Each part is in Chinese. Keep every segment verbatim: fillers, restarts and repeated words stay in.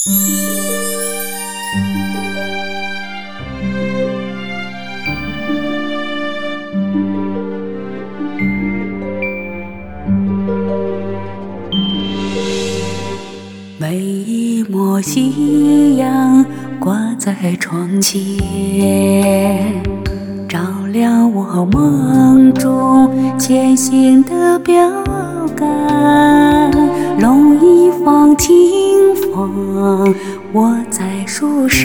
每一抹夕阳挂在窗前，照亮我梦中前行的标杆。弄一方清风，我在树上，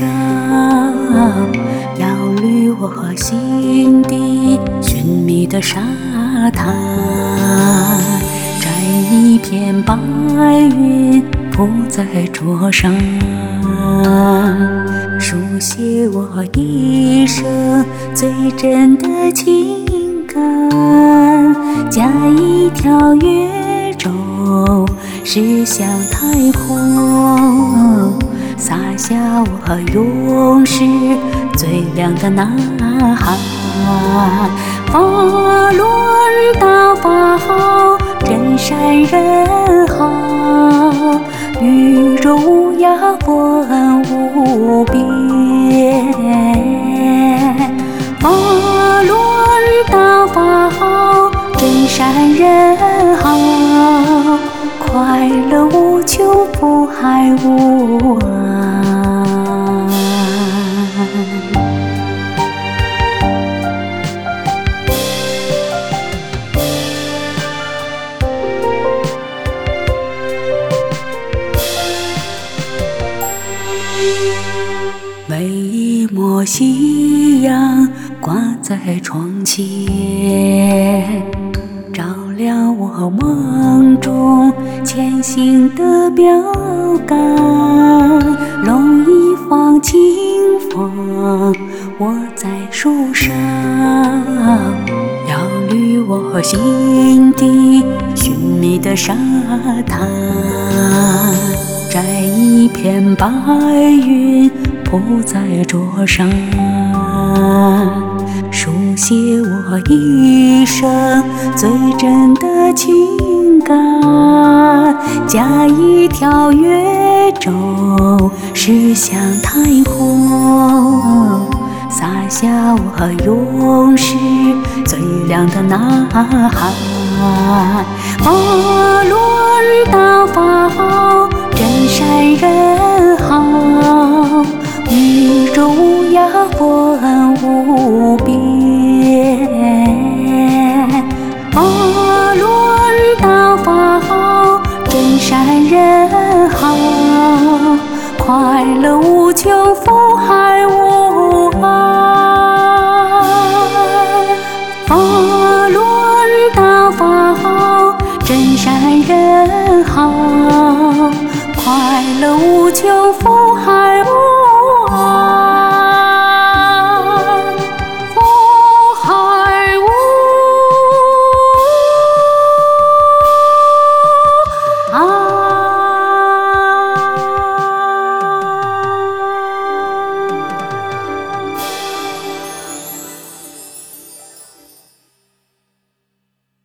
摇绿我心底寻觅的沙滩。摘一片白云铺在桌上，书写我一生最真的情感。加一条月舟驶向太空，洒下我永世最亮的呐喊。法轮大法好，真善人好，宇宙无涯风无边。法轮大法好，真善人好，快乐无穷，福海无岸。每一抹夕阳挂在窗前，照亮我梦中前行的标杆。弄一方清风，我在树上，摇绿我心底寻觅的沙滩。摘一片白云铺在桌上，书写我一生最真的情感。加一条月舟驶向太空，洒下我永世最亮的呐喊。法轮大法好，真善人好，宇宙无涯风无边。法轮大法好，真善人好，快乐无穷，福海无岸。